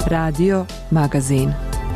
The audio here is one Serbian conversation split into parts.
Radio Magazin.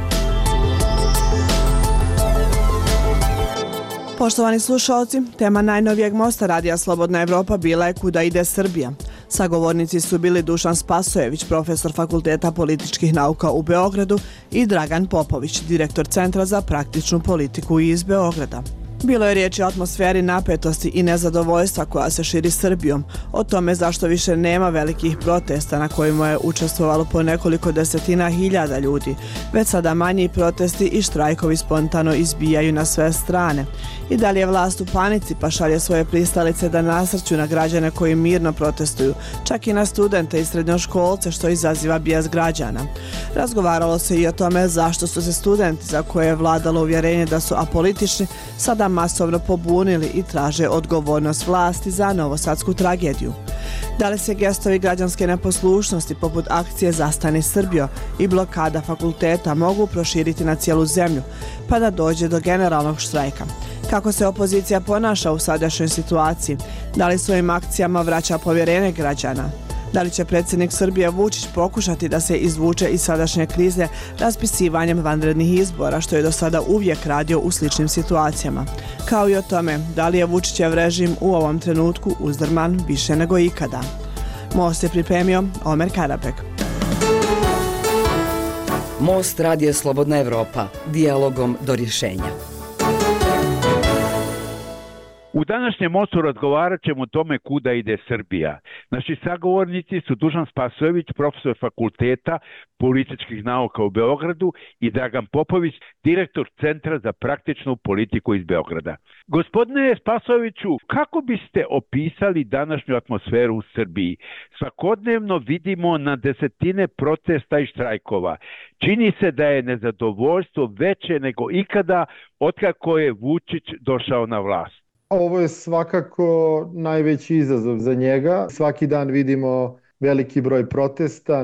Poštovani slušalci, tema najnovijeg mosta Radija Slobodna Evropa bila je Kuda ide Srbija. Sagovornici su bili Dušan Spasojević, profesor Fakulteta političkih nauka u Beogradu, i Dragan Popović, direktor Centra za praktičnu politiku iz Beograda. Bilo je riječi o atmosferi napetosti i nezadovoljstva koja se širi Srbijom, o tome zašto više nema velikih protesta na kojima je učestvovalo po nekoliko desetina hiljada ljudi, već sada manji protesti i štrajkovi spontano izbijaju na sve strane. I da li je vlast u panici pa šalje svoje pristalice da nasrću na građane koji mirno protestuju, čak i na studente i srednjoškolce, što izaziva bijes građana. Razgovaralo se i o tome zašto su se studenti, za koje je vladalo uvjerenje da su apolitični, sada masovno pobunili i traže odgovornost vlasti za novosadsku tragediju. Da li se gestovi građanske neposlušnosti poput akcije Zastani Srbijo i blokada fakulteta mogu proširiti na cijelu zemlju, pa da dođe do generalnog štrajka? Kako se opozicija ponaša u sadašnjoj situaciji? Da li svojim akcijama vraća povjerenje građana? Da li će predsjednik Srbije Vučić pokušati da se izvuče iz sadašnje krize raspisivanjem vanrednih izbora, što je do sada uvijek radio u sličnim situacijama? Kao i o tome, da li je Vučićev režim u ovom trenutku uzdrman više nego ikada? Most je pripremio Omer Karabek. Most Radija Slobodna Evropa, dijalogom do rješenja. U današnjem mostu razgovarat ćemo o tome kuda ide Srbija. Naši sagovornici su Dušan Spasojević, profesor Fakulteta političkih nauka u Beogradu, i Dragan Popović, direktor Centra za praktičnu politiku iz Beograda. Gospodine Spasojeviću, kako biste opisali današnju atmosferu u Srbiji? Svakodnevno vidimo na desetine protesta i štrajkova. Čini se da je nezadovoljstvo veće nego ikada otkako je Vučić došao na vlast. Ovo je svakako najveći izazov za njega. Svaki dan vidimo veliki broj protesta,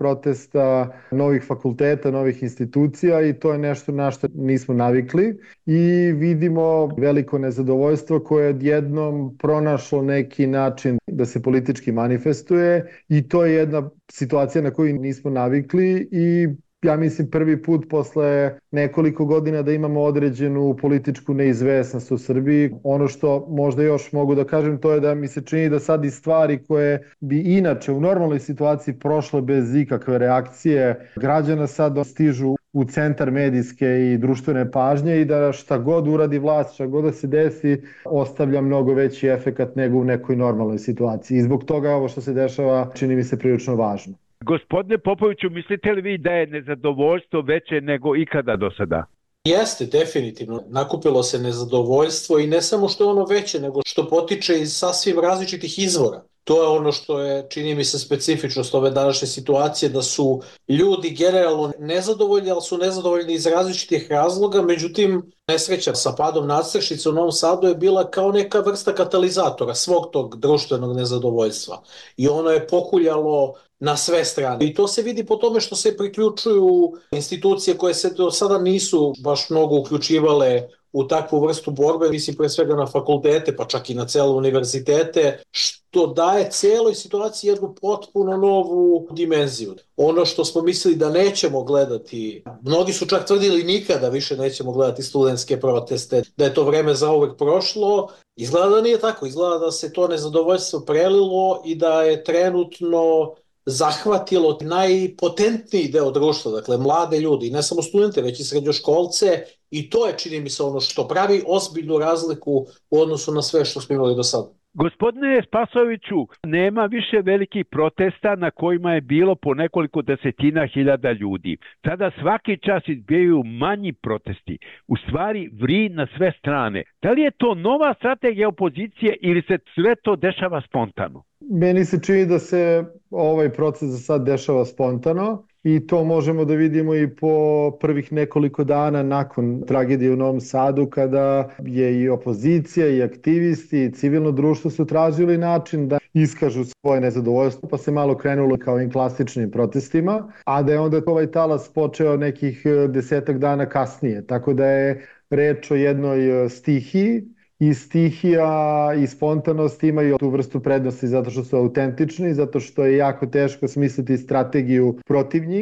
novih fakulteta, novih institucija, i to je nešto na što nismo navikli. I vidimo veliko nezadovoljstvo koje je odjednom pronašlo neki način da se politički manifestuje, i to je jedna situacija na koju nismo navikli i ja mislim prvi put posle nekoliko godina da imamo određenu političku neizvesnost u Srbiji. Ono što možda još mogu da kažem, to je da mi se čini da sad i stvari koje bi inače u normalnoj situaciji prošle bez ikakve reakcije građana sad stižu u centar medijske i društvene pažnje, i da šta god uradi vlast, šta god da se desi, ostavlja mnogo veći efekat nego u nekoj normalnoj situaciji. I zbog toga ovo što se dešava čini mi se prilično važno. Gospodine Popoviću, mislite li vi da je nezadovoljstvo veće nego ikada do sada? Jeste, definitivno. Nakupilo se nezadovoljstvo, i ne samo što je ono veće, nego što potiče iz sasvim različitih izvora. To je ono što je, čini mi se, specifičnost ove današnje situacije, da su ljudi generalno nezadovoljni, ali su nezadovoljni iz različitih razloga. Međutim, nesreća sa padom nadstrešnice u Novom Sadu je bila kao neka vrsta katalizatora svog tog društvenog nezadovoljstva. I ono je pokuljalo na sve strane. I to se vidi po tome što se priključuju institucije koje se do sada nisu baš mnogo uključivale u takvu vrstu borbe, mislim pre svega na fakultete, pa čak i na cele univerzitete, što daje cijeloj situaciji jednu potpuno novu dimenziju. Ono što smo mislili da nećemo gledati, mnogi su čak tvrdili nikada više nećemo gledati studentske proteste, da je to vreme zauvek prošlo, izgleda da nije tako, izgleda da se to nezadovoljstvo prelilo i da je trenutno zahvatilo najpotentniji deo društva, dakle mlade ljudi, ne samo studente, već i srednjoškolce, i to je, čini mi se, ono što pravi ozbiljnu razliku u odnosu na sve što smo imali do sada. Gospodine Spasojeviću, nema više velikih protesta na kojima je bilo po nekoliko desetina hiljada ljudi. Sada svaki čas izbijaju manji protesti. U stvari vri na sve strane. Da li je to nova strategija opozicije ili se sve to dešava spontano? Meni se čini da se ovaj proces za sad dešava spontano, i to možemo da vidimo i po prvih nekoliko dana nakon tragedije u Novom Sadu, kada je i opozicija i aktivisti i civilno društvo su tražili način da iskažu svoje nezadovoljstvo, pa se malo krenulo kao ovim klasičnim protestima, a da je onda ovaj talas počeo nekih 10 dana kasnije, tako da je reč o jednoj stihiji. I stihija i spontanost imaju tu vrstu prednosti zato što su autentični, zato što je jako teško smisliti strategiju protiv njih,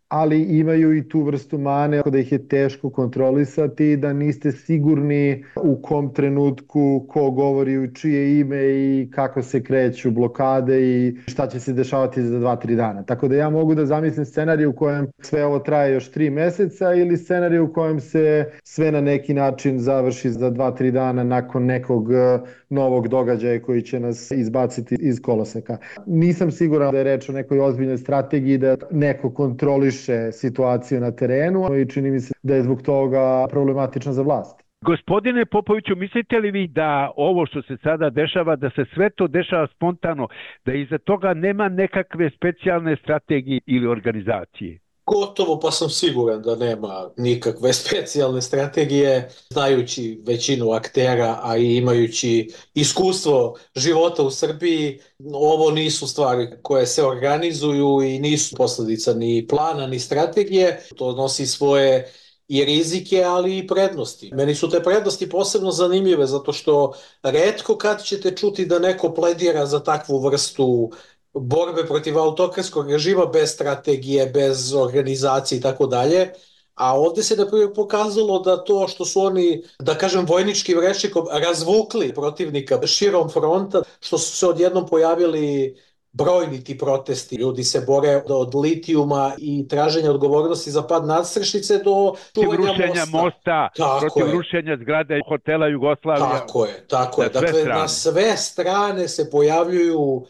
ali imaju i tu vrstu mane da ih je teško kontrolisati, da niste sigurni u kom trenutku ko govori u čije ime i kako se kreću blokade i šta će se dešavati za 2-3 dana. Tako da ja mogu da zamislim scenarij u kojem sve ovo traje još 3 meseca ili scenarij u kojem se sve na neki način završi za 2-3 dana nakon nekog novog događaja koji će nas izbaciti iz koloseka. Nisam siguran da je reč o nekoj ozbiljnoj strategiji da neko kontroliše situaciju na terenu i čini mi se da je zbog toga problematična za vlast. Gospodine Popoviću, mislite li vi da ovo što se sada dešava, da se sve to dešava spontano, da iza toga nema nekakve specijalne strategije ili organizacije? Gotovo pa sam siguran da nema nikakve specijalne strategije, znajući većinu aktera, a i imajući iskustvo života u Srbiji. Ovo nisu stvari koje se organizuju i nisu posljedica ni plana ni strategije. To nosi svoje i rizike, ali i prednosti. Meni su te prednosti posebno zanimljive zato što retko kad ćete čuti da neko pledira za takvu vrstu borbe protiv autokratskog režima bez strategije, bez organizacije i tako dalje. A ovdje se na primjer pokazalo da to što su oni, da kažem vojničkim rečnikom, razvukli protivnika širom fronta, što su se odjednom pojavili brojni ti protesti. Ljudi se bore od litijuma i traženja odgovornosti za pad nadstrešnice do rušenja mosta, protiv rušenja zgrade hotela Jugoslavija. Tako je. Dakle, na sve strane se pojavljuju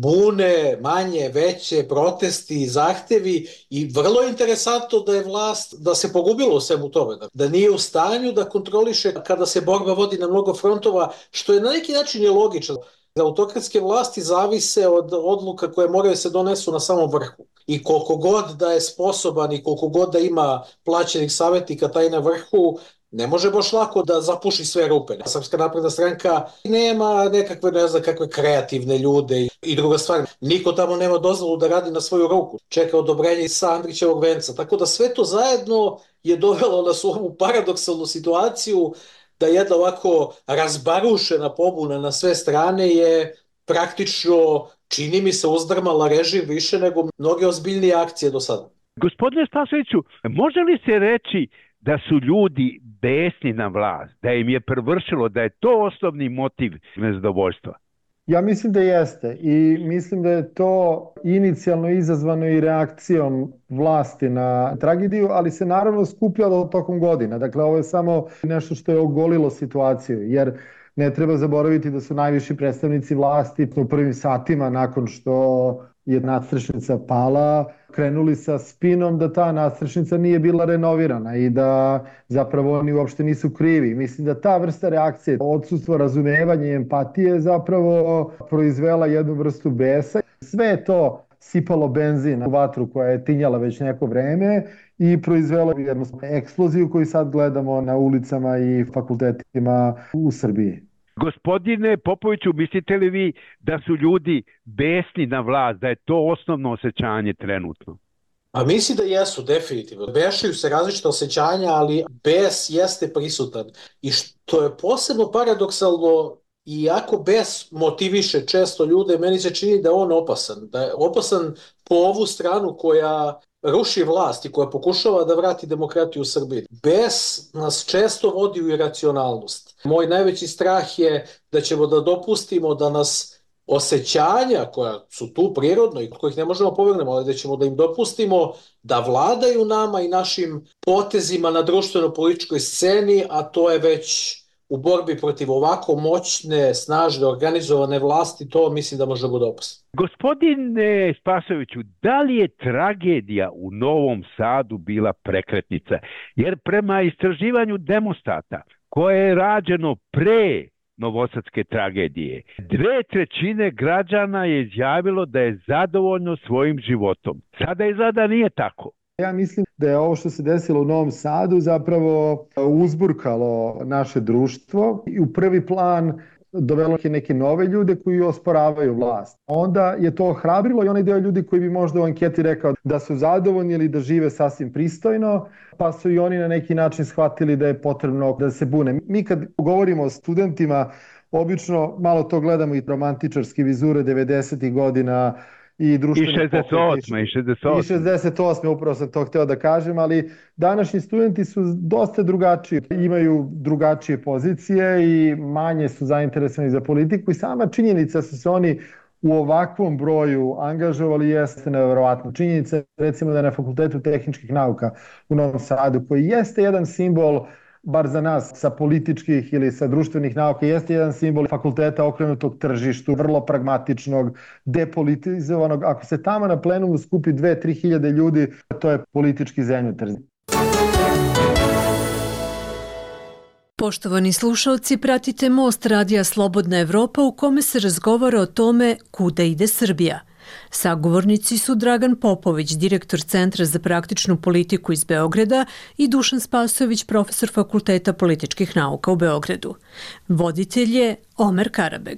bune, manje, veće, protesti, zahtevi i vrlo interesantno da je vlast, da se pogubilo u svemu tome, da nije u stanju da kontroliše kada se borba vodi na mnogo frontova, što je na neki način je logično. Autokratske vlasti zavise od odluka koje moraju se donesu na samom vrhu. I koliko god da je sposoban i koliko god da ima plaćenih savjetnika taj na vrhu, ne može baš lako da zapuši sve rupe. Srpska napredna stranka nema nekakve, ne znam, kakve kreativne ljude. I druga stvar, niko tamo nema dozvolu da radi na svoju ruku. Čeka odobrenje sa Andrićevog venca. Tako da sve to zajedno je dovelo nas u ovu paradoksalnu situaciju da jedna ovako razbarušena pobuna na sve strane je praktično, čini mi se, uzdrmala režim više nego mnoge ozbiljnije akcije do sada. Gospodine Spasojeviću, može li se reći da su ljudi besni na vlast, da im je prevršilo, da je to osnovni motiv nezadovoljstva? Ja mislim da jeste i mislim da je to inicijalno izazvano i reakcijom vlasti na tragediju, ali se naravno skupljalo tokom godina. Dakle, ovo je samo nešto što je ogolilo situaciju, jer ne treba zaboraviti da su najviši predstavnici vlasti u prvim satima nakon što je nadstrešnica pala, krenuli sa spinom da ta nadstrešnica nije bila renovirana i da zapravo oni uopšte nisu krivi. Mislim da ta vrsta reakcije, odsustvo razumevanja i empatije zapravo proizvela jednu vrstu besa. Sve je to sipalo benzin u vatru koja je tinjala već neko vreme i proizvelo jednu eksploziju koju sad gledamo na ulicama i fakultetima u Srbiji. Gospodine Popoviću, mislite li vi da su ljudi besni na vlast, da je to osnovno osjećanje trenutno? A mislim da jesu, definitivno. Bešaju se različite osjećanja, ali bes jeste prisutan. I što je posebno paradoksalno, iako bes motiviše često ljude, meni se čini da je on opasan. Da je opasan po ovu stranu koja ruši vlast i koja pokušava da vrati demokratiju u Srbiji. Bes nas često vodi u iracionalnost. Moj najveći strah je da ćemo da dopustimo da nas osjećanja koja su tu prirodno i od kojih ne možemo povrgnemo, ali da ćemo da im dopustimo da vladaju nama i našim potezima na društveno-političkoj sceni, a to je već u borbi protiv ovako moćne, snažne, organizovane vlasti, to mislim da može bude opasno. Gospodine Spasojeviću, da li je tragedija u Novom Sadu bila prekretnica? Jer prema istraživanju Demostata, koje je rađeno pre novosadske tragedije, 2/3 građana je izjavilo da je zadovoljno svojim životom. Sada izgleda nije tako. Ja mislim da je ovo što se desilo u Novom Sadu zapravo uzburkalo naše društvo i u prvi plan dovelo je neke nove ljude koji osporavaju vlast. Onda je to ohrabrilo i onaj deo ljudi koji bi možda u anketi rekao da su zadovoljni ili da žive sasvim pristojno, pa su i oni na neki način shvatili da je potrebno da se bune. Mi kad govorimo o studentima, obično malo to gledamo i romantičarski vizure 90. godina i društveni I 68. Upravo sam to hteo da kažem, ali današnji studenti su dosta drugačiji, imaju drugačije pozicije i manje su zainteresovani za politiku i sama činjenica su se oni u ovakvom broju angažovali jeste neverovatno. Činjenica recimo da je na Fakultetu tehničkih nauka u Novom Sadu, koji jeste jedan simbol, bar za nas sa političkih ili sa društvenih nauka, jeste jedan simbol fakulteta okrenutog tržištu, vrlo pragmatičnog, depolitizovanog. Ako se tamo na plenumu skupi 2-3 hiljade ljudi, to je politički zemljotres. Poštovani slušalci, pratite Most Radija Slobodna Evropa u kome se razgovara o tome kuda ide Srbija. Sagovornici su Dragan Popović, direktor Centra za praktičnu politiku iz Beograda i Dušan Spasojević, profesor Fakulteta političkih nauka u Beogradu. Voditelj je Omer Karabeg.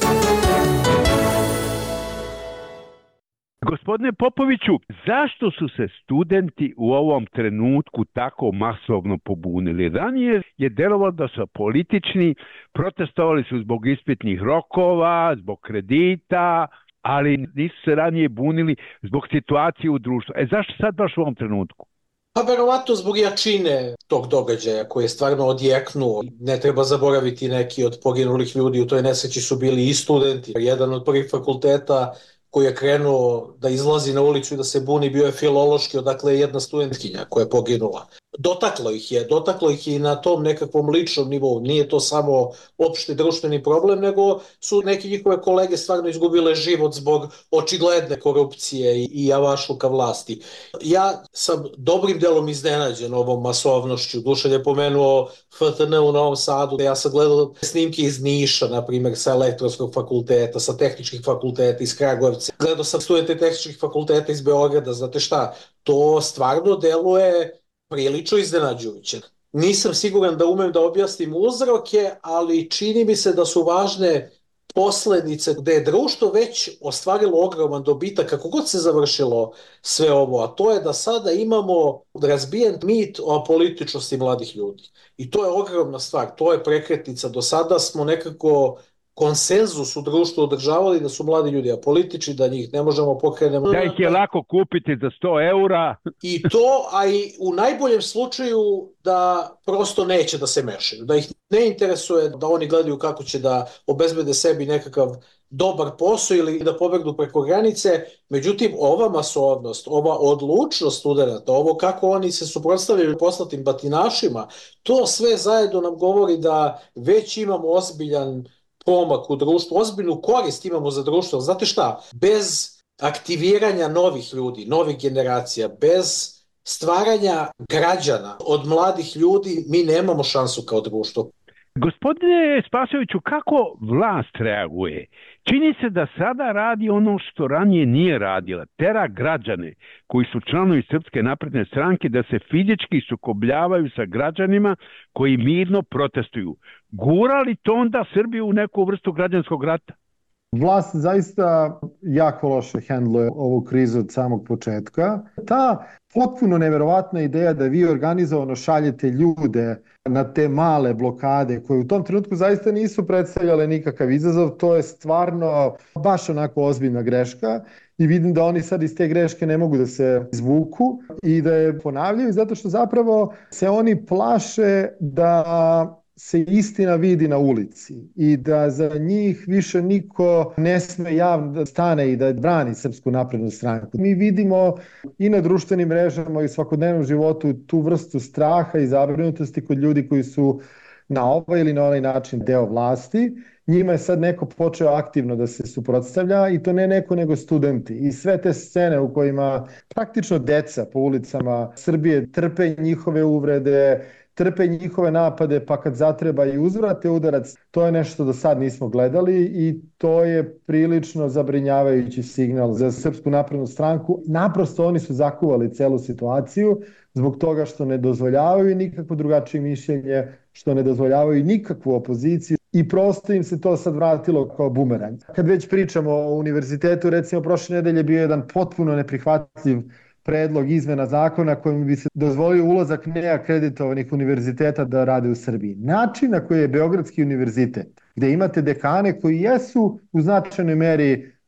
Gospodine Popoviću, zašto su se studenti u ovom trenutku tako masovno pobunili? Ranije je delovalo da su politični, protestovali su zbog ispitnih rokova, zbog kredita, ali nisu se ranije bunili zbog situacije u društvu. Zašto sad baš u ovom trenutku? Pa verovatno zbog jačine tog događaja koji je stvarno odjeknuo. Ne treba zaboraviti, neki od poginulih ljudi u toj nesreći su bili i studenti. Jedan od prvih fakulteta koji je krenuo da izlazi na ulicu i da se buni bio je filološki, odakle je jedna studentkinja koja je poginula. Dotaklo ih je i na tom nekakvom ličnom nivou. Nije to samo opšti društveni problem, nego su neki njihove kolege stvarno izgubile život zbog očigledne korupcije i javašluka vlasti. Ja sam dobrim delom iznenađen ovom masovnošću. Dušan je pomenuo FTN u Novom Sadu. Ja sam gledao snimke iz Niša, na primjer, sa elektronskog fakulteta, sa tehničkih fakulteta iz Kragujevca. Gledao sam studente tehničkih fakulteta iz Beograda. Znate šta, to stvarno deluje prilično iznenađujuće. Nisam siguran da umem da objasnim uzroke, ali čini mi se da su važne posledice gde je društvo već ostvarilo ogroman dobitak kako god se završilo sve ovo, a to je da sada imamo razbijen mit o apolitičnosti mladih ljudi. I to je ogromna stvar, to je prekretnica. Do sada smo nekako konsenzus u društvu održavali da su mladi ljudi apolitični, da njih ne možemo pokrenemo. Da ih je lako kupiti za 100 eura. I to, a i u najboljem slučaju da prosto neće da se mešaju, da ih ne interesuje, da oni gledaju kako će da obezbede sebi nekakav dobar posao ili da pobegnu preko granice. Međutim, ova masovnost, ova odlučnost studenta, ovo kako oni se suprotstavljaju poslatim batinašima, to sve zajedno nam govori da već imamo ozbiljan pomak u društvu, ozbiljnu korist imamo za društvo. Znate šta, bez aktiviranja novih ljudi, novih generacija, bez stvaranja građana od mladih ljudi, mi nemamo šansu kao društvo. Gospodine Spasojeviću, kako vlast reaguje? Čini se da sada radi ono što ranije nije radila. Tera građane koji su članovi Srpske napredne stranke da se fizički sukobljavaju sa građanima koji mirno protestuju. Gura li to onda Srbiju u neku vrstu građanskog rata? Vlast zaista jako loše hendluje ovu krizu od samog početka. Ta potpuno neverovatna ideja da vi organizovano šaljete ljude na te male blokade koje u tom trenutku zaista nisu predstavljale nikakav izazov, to je stvarno baš onako ozbiljna greška i vidim da oni sad iz te greške ne mogu da se izvuku i da je ponavljaju zato što zapravo se oni plaše da se istina vidi na ulici i da za njih više niko ne sme javno da stane i da brani Srpsku naprednu stranku. Mi vidimo i na društvenim mrežama i u svakodnevnom životu tu vrstu straha i zabrinutosti kod ljudi koji su na ovaj ili na onaj način deo vlasti. Njima je sad neko počeo aktivno da se suprotstavlja i to ne neko nego studenti. I sve te scene u kojima praktično deca po ulicama Srbije trpe njihove uvrede, trpe njihove napade, pa kad zatreba i uzvrate udarac, to je nešto do sad nismo gledali i to je prilično zabrinjavajući signal za Srpsku naprednu stranku. Naprosto oni su zakuvali celu situaciju zbog toga što ne dozvoljavaju nikakvo drugačije mišljenje, što ne dozvoljavaju nikakvu opoziciju i prosto im se to sad vratilo kao bumerang. Kad već pričamo o univerzitetu, recimo prošle nedelje bio jedan potpuno neprihvatljiv predlog izmena zakona kojim bi se dozvolio ulazak neakreditovanih univerziteta da rade u Srbiji. Način na koji je Beogradski univerzitet, gde imate dekane koji jesu u značajnoj meri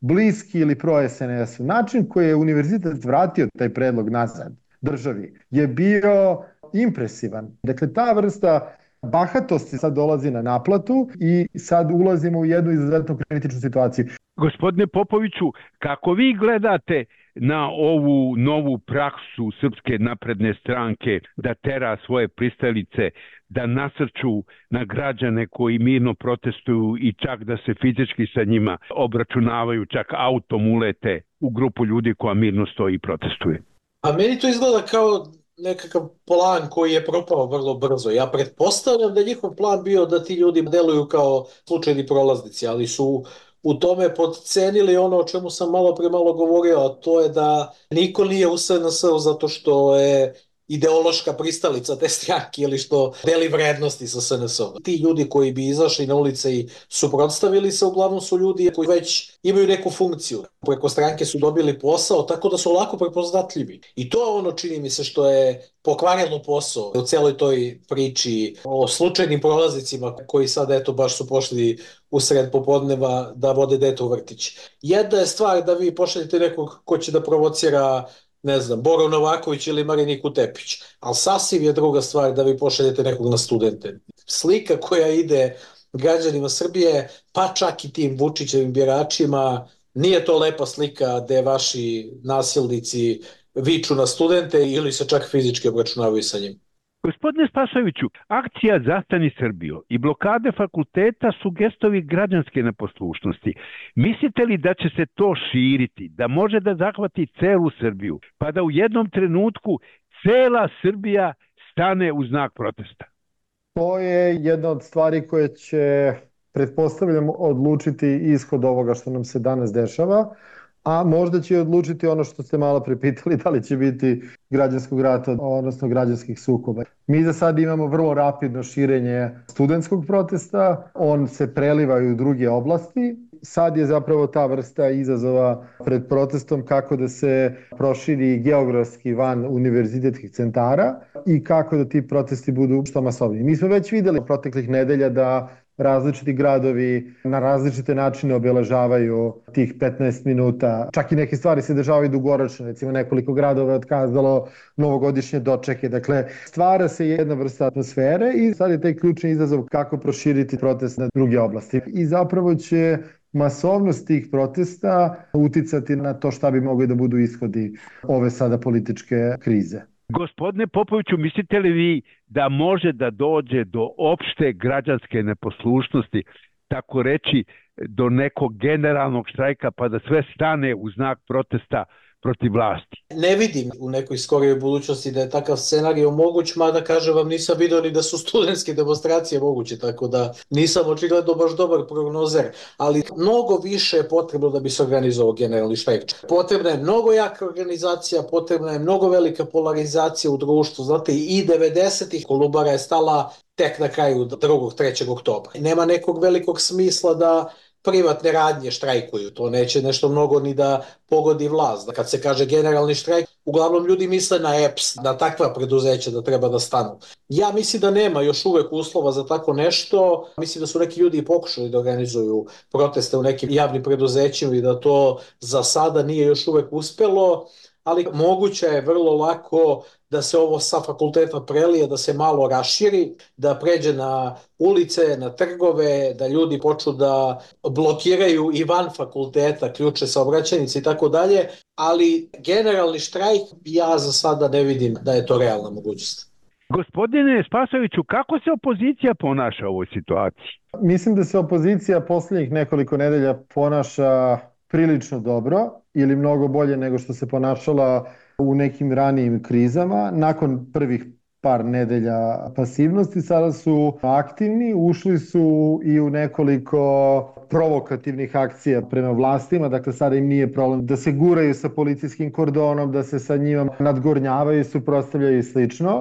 bliski ili pro-SNS-u. Način koji je univerzitet vratio taj predlog nazad državi je bio impresivan. Dakle, ta vrsta bahatosti sad dolazi na naplatu i sad ulazimo u jednu izuzetno kritičnu situaciju. Gospodine Popoviću, kako vi gledate na ovu novu praksu Srpske napredne stranke da tera svoje pristalice, da nasrću na građane koji mirno protestuju i čak da se fizički sa njima obračunavaju, čak autom ulete u grupu ljudi koja mirno stoji i protestuje? A meni to izgleda kao nekakav plan koji je propao vrlo brzo. Ja pretpostavljam da je njihov plan bio da ti ljudi deluju kao slučajni prolaznici, ali su u tome podcenili ono o čemu sam malo govorio, a to je da niko nije u SNS-u zato što je ideološka pristalica te stranke ili što deli vrednosti sa SNS-om. Ti ljudi koji bi izašli na ulice i suprotstavili se, uglavnom su ljudi koji već imaju neku funkciju. Preko stranke su dobili posao, tako da su lako prepoznatljivi. I to je ono, čini mi se, što je pokvarilo posao u celoj toj priči o slučajnim prolaznicima koji sad eto baš su pošli u sred popodneva da vode dete u vrtić. Jedna je stvar da vi pošaljete nekog ko će da provocira, ne znam, Boro Novaković ili Mariniku Tepić, ali sasvim je druga stvar da vi pošaljete nekog na studente. Slika koja ide građanima Srbije, pa čak i tim Vučićevim biračima, nije to lepa slika gde vaši nasilnici viču na studente ili se čak fizički obračunavaju sa njim. Gospodine Spasojeviću, akcija Zastani Srbijo i blokade fakulteta su gestovi građanske neposlušnosti. Mislite li da će se to širiti, da može da zahvati celu Srbiju, pa da u jednom trenutku cela Srbija stane u znak protesta? To je jedna od stvari koje će, pretpostavljam, odlučiti ishod ovoga što nam se danas dešava, a možda će odlučiti ono što ste malo prepitali, da li će biti građanskog rata, odnosno građanskih sukoba. Mi za sad imamo vrlo rapidno širenje studentskog protesta, on se preliva i u druge oblasti. Sad je zapravo ta vrsta izazova pred protestom kako da se proširi geografski van univerzitetskih centara i kako da ti protesti budu što masovniji. Mi smo već videli proteklih nedelja da različiti gradovi na različite načine obeležavaju tih 15 minuta. Čak i neke stvari se dešavaju dugoročno. Recimo nekoliko gradova je otkazalo novogodišnje dočeke. Dakle, stvara se jedna vrsta atmosfere i sad je taj ključni izazov kako proširiti protest na druge oblasti. I zapravo će masovnost tih protesta uticati na to šta bi mogli da budu ishodi ove sada političke krize. Gospodine Popoviću, mislite li vi da može da dođe do opšte građanske neposlušnosti, tako reći do nekog generalnog štrajka pa da sve stane u znak protesta protiv vlasti? Ne vidim u nekoj skorijoj budućnosti da je takav scenarij moguć, mada kažem vam nisam vidio ni da su studentske demonstracije moguće, tako da nisam očigledno baš dobar prognozer, ali mnogo više je potrebno da bi se organizovao generalni štrajk. Potrebna je mnogo jaka organizacija, potrebna je mnogo velika polarizacija u društvu, znate i 90-ih Kolubara je stala tek na kraju 2. 3. oktobra. Nema nekog velikog smisla da privatne radnje štrajkuju, to neće nešto mnogo ni da pogodi vlast. Kad se kaže generalni štrajk, uglavnom ljudi misle na EPS, na takva preduzeća da treba da stanu. Ja mislim da nema još uvek uslova za tako nešto. Mislim da su neki ljudi i pokušali da organizuju proteste u nekim javnim preduzećima i da to za sada nije još uvek uspelo, ali moguće je vrlo lako da se ovo sa fakulteta prelije, da se malo raširi, da pređe na ulice, na trgove, da ljudi počnu da blokiraju i van fakulteta, ključe saobraćajnice i tako dalje, ali generalni štrajk ja za sada ne vidim da je to realna mogućnost. Gospodine Spasojeviću, kako se opozicija ponaša u ovoj situaciji? Mislim da se opozicija poslednjih nekoliko nedelja ponaša prilično dobro ili mnogo bolje nego što se ponašala u nekim ranijim krizama. Nakon prvih par nedelja pasivnosti sada su aktivni, ušli su i u nekoliko provokativnih akcija prema vlastima, dakle sada im nije problem da se guraju sa policijskim kordonom, da se sa njima nadgornjavaju, suprotstavljaju i slično.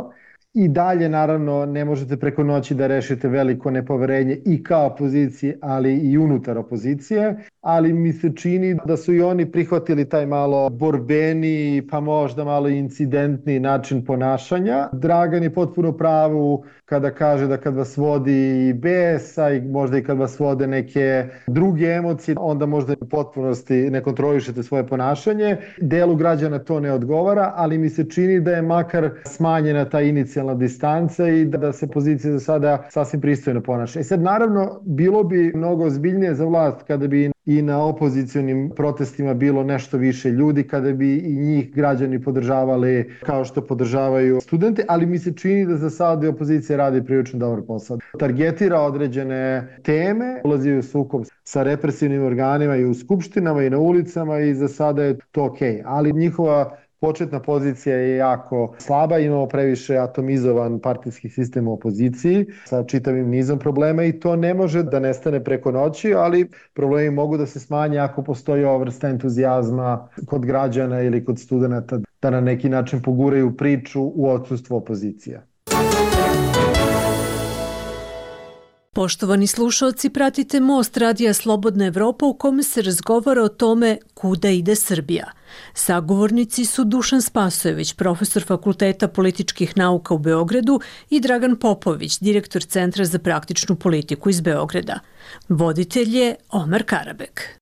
I dalje, naravno, ne možete preko noći da rešite veliko nepoverenje i kao opozicije, ali i unutar opozicije, ali mi se čini da su i oni prihvatili taj malo borbeni, pa možda malo incidentni način ponašanja. Dragan je potpuno pravu kada kaže da kad vas vodi i besa i možda i kad vas vode neke druge emocije, onda možda u potpunosti ne kontrolišete svoje ponašanje. Delu građana to ne odgovara, ali mi se čini da je makar smanjena ta inicijalna distanca i da se pozicija za sada sasvim pristojno ponaša. I sad naravno bilo bi mnogo ozbiljnije za vlast kada bi i na opozicionim protestima bilo nešto više ljudi, kada bi i njih građani podržavali kao što podržavaju studente, ali mi se čini da za sada opozicija radi prilično dobar posao. Targetira određene teme, ulazi u sukob sa represivnim organima i u skupštinama i na ulicama i za sada je to okej. Ali njihova početna pozicija je jako slaba, imamo previše atomizovan partijski sistem u opoziciji sa čitavim nizom problema i to ne može da nestane preko noći, ali problemi mogu da se smanje ako postoji ova vrsta entuzijazma kod građana ili kod studenta da na neki način poguraju priču u odsustvu opozicija. Poštovani slušalci, pratite Most Radija Slobodna Evropa u kome se razgovara o tome kuda ide Srbija. Sagovornici su Dušan Spasojević, profesor Fakulteta političkih nauka u Beogradu i Dragan Popović, direktor Centra za praktičnu politiku iz Beograda. Voditelj je Omar Karabek.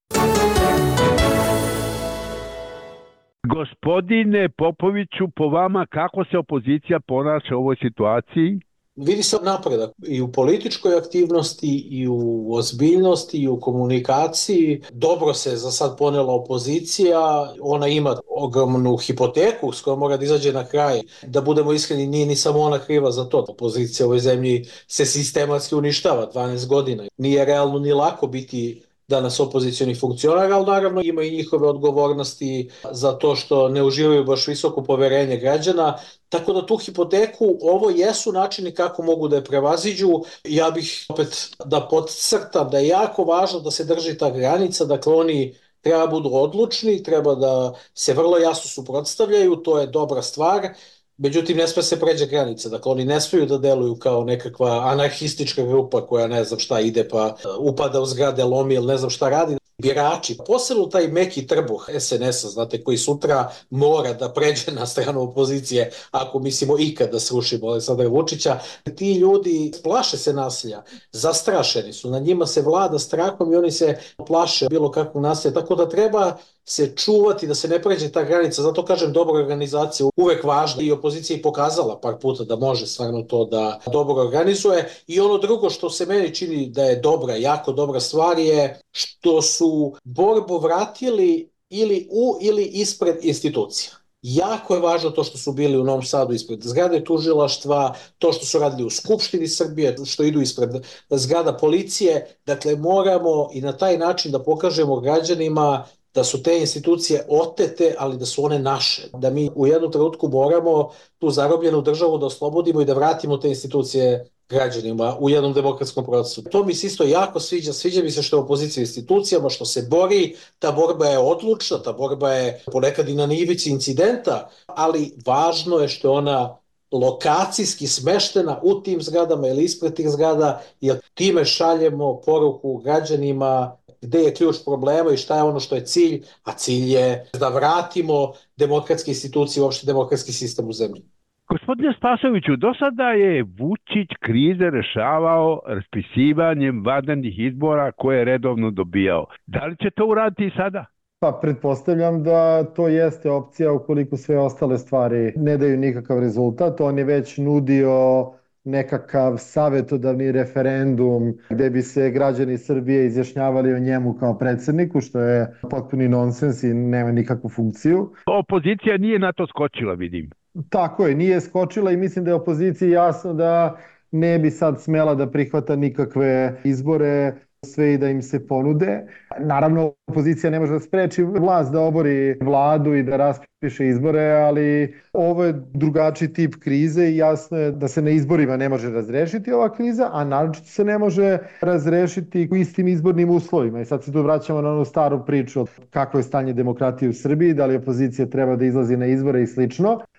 Gospodine Popoviću, po vama kako se opozicija ponaša u ovoj situaciji? Vidi se napredak i u političkoj aktivnosti i u ozbiljnosti i u komunikaciji. Dobro se za sad ponela opozicija, ona ima ogromnu hipoteku s kojom mora da izađe na kraj. Da budemo iskreni, nije ni samo ona kriva za to. Opozicija u ovoj zemlji se sistematski uništava 12 godina. Nije realno ni lako biti danas opozicioni funkcionar, ali naravno ima i njihove odgovornosti za to što ne uživaju baš visoko poverenje građana. Tako da tu hipoteku, ovo jesu načini kako mogu da je prevaziđu. Ja bih opet da podcrtam da je jako važno da se drži ta granica, dakle oni treba budu odlučni, treba da se vrlo jasno suprotstavljaju, to je dobra stvar. Međutim, ne sme se pređe granica, dakle oni ne smeju da deluju kao nekakva anarhistička grupa koja ne znam šta ide pa upada u zgrade, lomi ili ne znam šta radi. Birači, posebno taj meki trbuh SNS-a, znate, koji sutra mora da pređe na stranu opozicije ako mislimo ikad da srušimo Aleksandra Vučića. Ti ljudi plaše se nasilja, zastrašeni su, na njima se vlada strahom i oni se plaše bilo kakvog nasilja, tako da treba se čuvati da se ne pređe ta granica. Zato kažem, dobra organizacija uvek važna i opozicija je pokazala par puta da može stvarno to da dobro organizuje. I ono drugo što se meni čini da je dobra, jako dobra stvar je što su borbu vratili ili u ili ispred institucija. Jako je važno to što su bili u Novom Sadu ispred zgrade tužilaštva, to što su radili u Skupštini Srbije, što idu ispred zgrada policije. Dakle, moramo i na taj način da pokažemo građanima da su te institucije otete, ali da su one naše. Da mi u jednu trenutku moramo tu zarobljenu državu da oslobodimo i da vratimo te institucije građanima u jednom demokratskom procesu. To mi se isto jako sviđa. Sviđa mi se što je opozicija institucijama, što se bori. Ta borba je odlučna, ta borba je ponekad i na ivici incidenta, ali važno je što je ona lokacijski smeštena u tim zgradama ili ispred tih zgrada, jer time šaljemo poruku građanima gde je ključ problema i šta je ono što je cilj, a cilj je da vratimo demokratske institucije, uopšte demokratski sistem u zemlji. Gospodine Spasojeviću, do sada je Vučić krize rešavao raspisivanjem vanrednih izbora koje je redovno dobijao. Da li će to uraditi i sada? Pa pretpostavljam da to jeste opcija ukoliko sve ostale stvari ne daju nikakav rezultat. On je već nudio nekakav savjetodavni referendum gde bi se građani Srbije izjašnjavali o njemu kao predsjedniku, što je potpuni nonsens i nema nikakvu funkciju. Opozicija nije na to skočila, vidim. Tako je, nije skočila i mislim da je opoziciji jasno da ne bi sad smela da prihvata nikakve izbore, sve i da im se ponude. Naravno, opozicija ne može da spreči vlast da obori vladu i da raspiše izbore, ali ovo je drugačiji tip krize i jasno je da se na izborima ne može razrešiti ova kriza, a naročito se ne može razrešiti u istim izbornim uslovima. I sad se tu vraćamo na onu staru priču o kakvo je stanje demokratije u Srbiji, da li opozicija treba da izlazi na izbore i slično.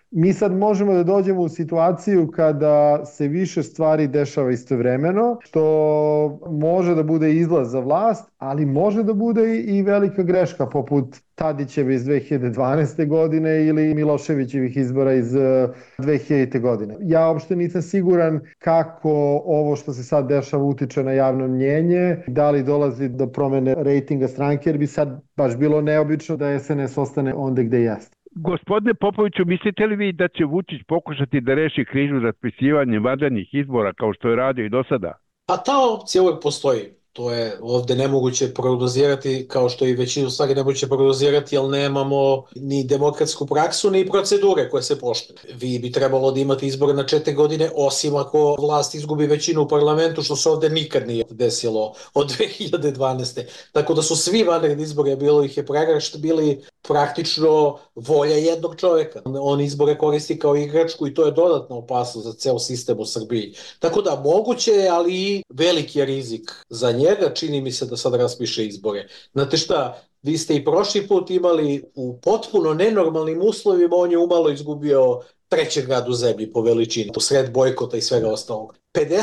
Mi sad možemo da dođemo u situaciju kada se više stvari dešava istovremeno, što može da bude izlaz za vlast, ali može da bude i velika greška, poput Tadićeve iz 2012. godine ili Miloševićevih izbora iz 2000. godine. Ja uopšte nisam siguran kako ovo što se sad dešava utiče na javno mnjenje, da li dolazi do promene rejtinga stranke, jer bi sad baš bilo neobično da SNS ostane onde gde jeste. Gospodine Popoviću, mislite li vi da će Vučić pokušati da reši krizu raspisivanjem vanrednih izbora kao što je radio i do sada? Pa ta opcija uvek postoji. To je ovde nemoguće prognozirati, kao što i većinu stvari nemoguće prognozirati, jer nemamo ni demokratsku praksu, ni procedure koje se poštuju. Vi bi trebalo da imate izbore na 4 godine, osim ako vlast izgubi većinu u parlamentu, što se ovde nikad nije desilo od 2012. Tako da su svi vanredni izbori, bilo ih je pregršt, bili praktično volja jednog čoveka. On izbore koristi kao igračku i to je dodatna opasnost za ceo sistem u Srbiji. Tako da moguće je, ali i veliki je rizik za njega, čini mi se da sad raspiše izbore. Znate šta, vi ste i prošli put imali u potpuno nenormalnim uslovima, on je umalo izgubio 3. grad u zemlji po veličini, u sred bojkota i svega ostalog.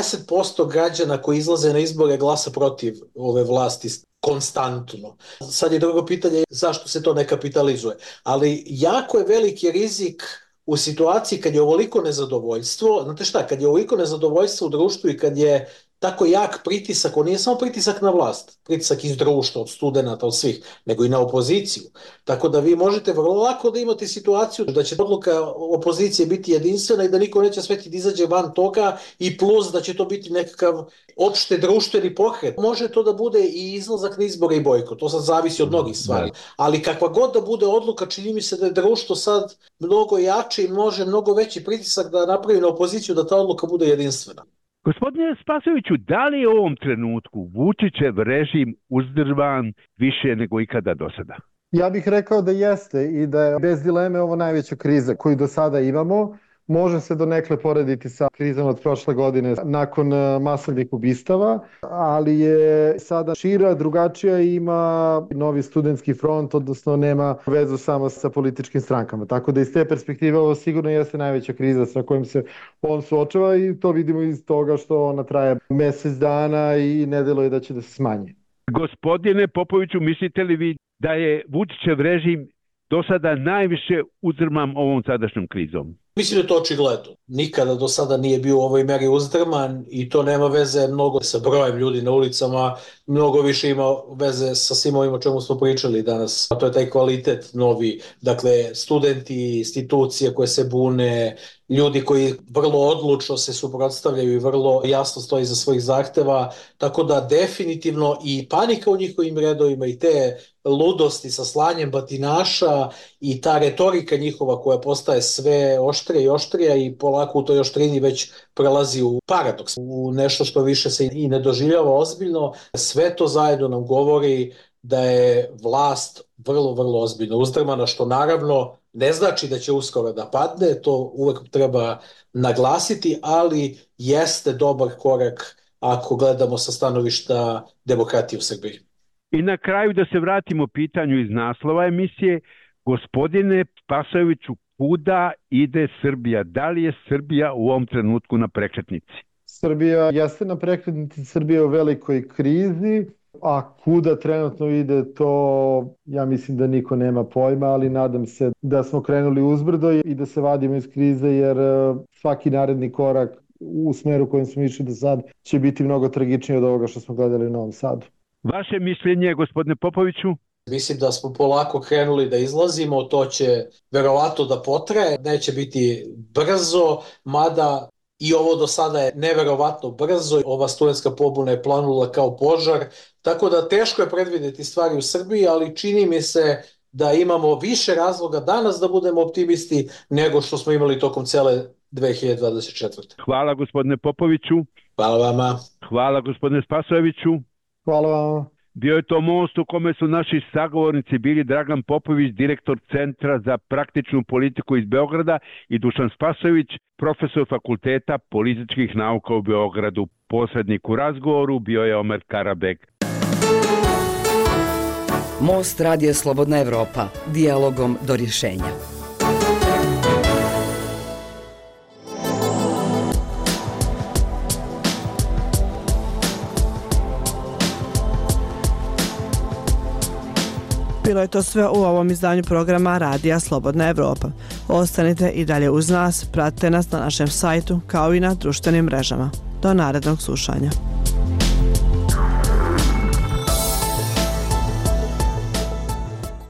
50% građana koji izlaze na izbore glasa protiv ove vlasti konstantno. Sad je drugo pitanje zašto se to ne kapitalizuje. Ali jako je veliki rizik u situaciji kad je ovoliko nezadovoljstvo, znate šta, kad je ovoliko nezadovoljstvo u društvu i kad je tako jak pritisak, on nije samo pritisak na vlast, pritisak iz društva, od studenata, od svih, nego i na opoziciju. Tako da vi možete vrlo lako da imate situaciju da će odluka opozicije biti jedinstvena i da niko neće smeti da izađe van toga i plus da će to biti nekakav opšte društveni pokret. Može to da bude i izlazak na izbore i bojkot, to sad zavisi od mnogih stvari. Ali kakva god da bude odluka, čini mi se da je društvo sad mnogo jače i može mnogo veći pritisak da napravi na opoziciju da ta odluka bude jedinstvena. Gospodine Spasojeviću, da li je u ovom trenutku Vučićev režim uzdržan više nego ikada do sada? Ja bih rekao da jeste i da je bez dileme ovo najveća kriza koju do sada imamo. Može se donekle porediti sa krizom od prošle godine nakon masovnih ubistava, ali je sada šira, drugačija i ima novi studentski front, odnosno nema vezu samo sa političkim strankama. Tako da iz te perspektive ovo sigurno jeste najveća kriza sa kojom se on suočava i to vidimo iz toga što ona traje mesec dana i ne deluje da će da se smanji. Gospodine Popoviću, mislite li vi da je Vučićev režim do sada najviše uzdrman ovom sadašnjom krizom? Mislim da je to očigledno. Nikada do sada nije bio u ovoj meri uzdrman i to nema veze mnogo sa brojem ljudi na ulicama, mnogo više ima veze sa svim ovim o čemu smo pričali danas. To je taj kvalitet novi, dakle studenti, institucije koje se bune, ljudi koji vrlo odlučno se suprotstavljaju i vrlo jasno stoji za svojih zahteva, tako da definitivno i panika u njihovim redovima i te ludosti sa slanjem batinaša i ta retorika njihova koja postaje sve oštrija i oštrija i polako u toj oštrini već prelazi u paradoks, u nešto što više se i ne doživljava ozbiljno. Sve to zajedno nam govori da je vlast vrlo, vrlo ozbiljno uzdrmana, što naravno ne znači da će uskoro da padne, to uvek treba naglasiti, ali jeste dobar korak ako gledamo sa stanovišta demokratije u Srbiji. I na kraju da se vratimo pitanju iz naslova emisije, gospodine Spasojeviću, kuda ide Srbija? Da li je Srbija u ovom trenutku na prekretnici? Srbija jeste na prekretnici, Srbija je u velikoj krizi, a kuda trenutno ide to, ja mislim da niko nema pojma, ali nadam se da smo krenuli uzbrdo i da se vadimo iz krize, jer svaki naredni korak u smeru kojim smo išli do sad će biti mnogo tragičniji od ovoga što smo gledali u Novom Sadu. Vaše mišljenje, gospodine Popoviću? Mislim da smo polako krenuli da izlazimo, to će verovatno da potraje, neće biti brzo, mada i ovo do sada je neverovatno brzo, ova studentska pobuna je planula kao požar, tako da teško je predvideti stvari u Srbiji, ali čini mi se da imamo više razloga danas da budemo optimisti nego što smo imali tokom cele 2024. Hvala gospodine Popoviću. Hvala vama. Hvala gospodine Spasojeviću. Hvala vama. Bio je to most u kome su naši sagovornici bili Dragan Popović, direktor Centra za praktičnu politiku iz Beograda, i Dušan Spasojević, profesor Fakulteta političkih nauka u Beogradu. Posrednik u razgovoru bio je Omer Karabek. Most Radija Slobodna Evropa. Dijalogom do rješenja. Bilo je to sve u ovom izdanju programa Radija Slobodna Evropa. Ostanite i dalje uz nas, pratite nas na našem sajtu kao i na društvenim mrežama. Do narednog slušanja.